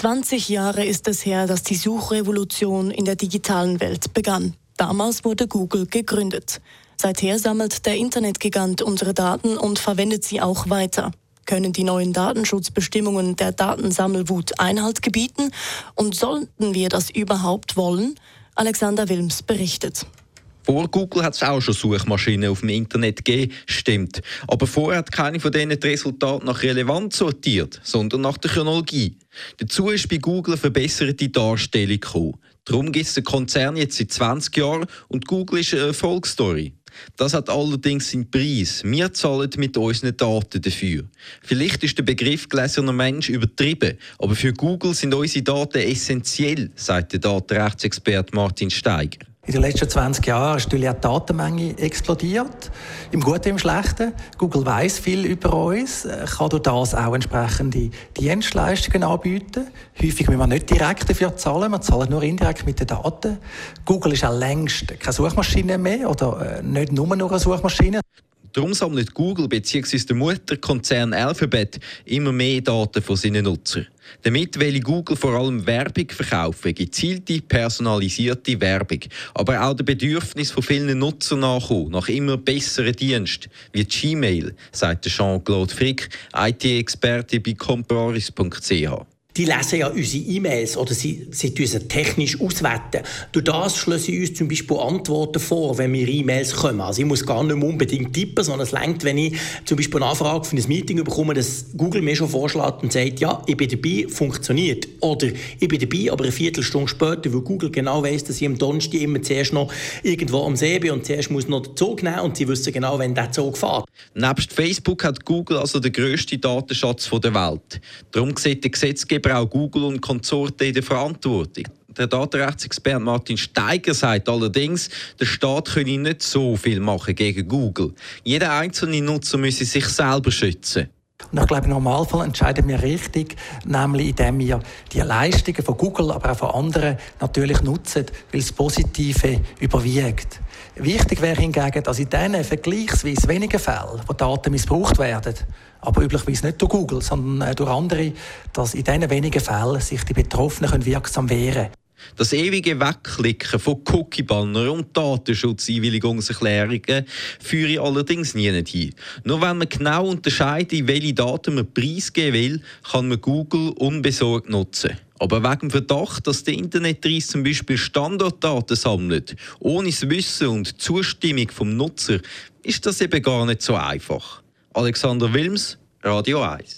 20 Jahre ist es her, dass die Suchrevolution in der digitalen Welt begann. Damals wurde Google gegründet. Seither sammelt der Internetgigant unsere Daten und verwendet sie auch weiter. Können die neuen Datenschutzbestimmungen der Datensammelwut Einhalt gebieten? Und sollten wir das überhaupt wollen? Alexander Wilms berichtet. Vor Google hat es auch schon Suchmaschinen auf dem Internet gegeben, stimmt. Aber vorher hat keine von denen die Resultate nach Relevanz sortiert, sondern nach der Chronologie. Dazu ist bei Google eine verbesserte Darstellung gekommen. Darum gibt es den Konzern jetzt seit 20 Jahren und Google ist eine Erfolgsstory. Das hat allerdings seinen Preis. Wir zahlen mit unseren Daten dafür. Vielleicht ist der Begriff «gläserner Mensch» übertrieben, aber für Google sind unsere Daten essentiell, sagt der Datenrechtsexperte Martin Steiger. In den letzten 20 Jahren ist natürlich auch die Datenmenge explodiert. Im Guten, im Schlechten. Google weiss viel über uns, kann durch das auch entsprechende Dienstleistungen anbieten. Häufig müssen wir nicht direkt dafür zahlen, wir zahlen nur indirekt mit den Daten. Google ist auch längst keine Suchmaschine mehr oder nicht nur eine Suchmaschine. Darum sammelt Google bzw. der Mutterkonzern Alphabet immer mehr Daten von seinen Nutzern. Damit will Google vor allem Werbung verkaufen, gezielte, personalisierte Werbung. Aber auch den Bedürfnissen von vielen Nutzern nachkommen, nach immer besseren Diensten, wie Gmail, sagt Jean-Claude Frick, IT-Experte bei Comparis.ch. Die lesen ja unsere E-Mails oder sie uns technisch auswerten. Durch das schließen uns zum Beispiel Antworten vor, wenn wir E-Mails kommen. Also ich muss gar nicht mehr unbedingt tippen, sondern es reicht, wenn ich zum Beispiel eine Anfrage für ein Meeting bekomme, dass Google mir schon vorschlägt und sagt, ja, ich bin dabei, funktioniert. Oder ich bin dabei, aber eine Viertelstunde später, weil Google genau weiss, dass ich am Donnerstag immer zuerst noch irgendwo am See bin und zuerst muss noch den Zug nehmen und sie wissen genau, wenn der Zug fährt. Nebst Facebook hat Google also den grössten Datenschatz der Welt. Darum sieht der Gesetzgeber auch Google und Konsorten in der Verantwortung. Der Datenrechtsexperte Martin Steiger sagt allerdings, der Staat könne nicht so viel machen gegen Google. Jeder einzelne Nutzer müsse sich selber schützen. Und ich glaube, im Normalfall entscheiden wir richtig, nämlich indem wir die Leistungen von Google, aber auch von anderen natürlich nutzen, weil das Positive überwiegt. Wichtig wäre hingegen, dass in diesen vergleichsweise wenigen Fällen, wo Daten missbraucht werden, aber üblicherweise nicht durch Google, sondern durch andere, dass in diesen wenigen Fällen sich die Betroffenen wirksam wehren können. Das ewige Wegklicken von Cookie-Bannern und Datenschutzeinwilligungserklärungen führe allerdings nie hin. Nur wenn man genau unterscheidet, welche Daten man preisgeben will, kann man Google unbesorgt nutzen. Aber wegen dem Verdacht, dass der Internetpreis zum Beispiel Standortdaten sammelt, ohne das Wissen und die Zustimmung vom Nutzer, ist das eben gar nicht so einfach. Alexander Wilms, Radio 1.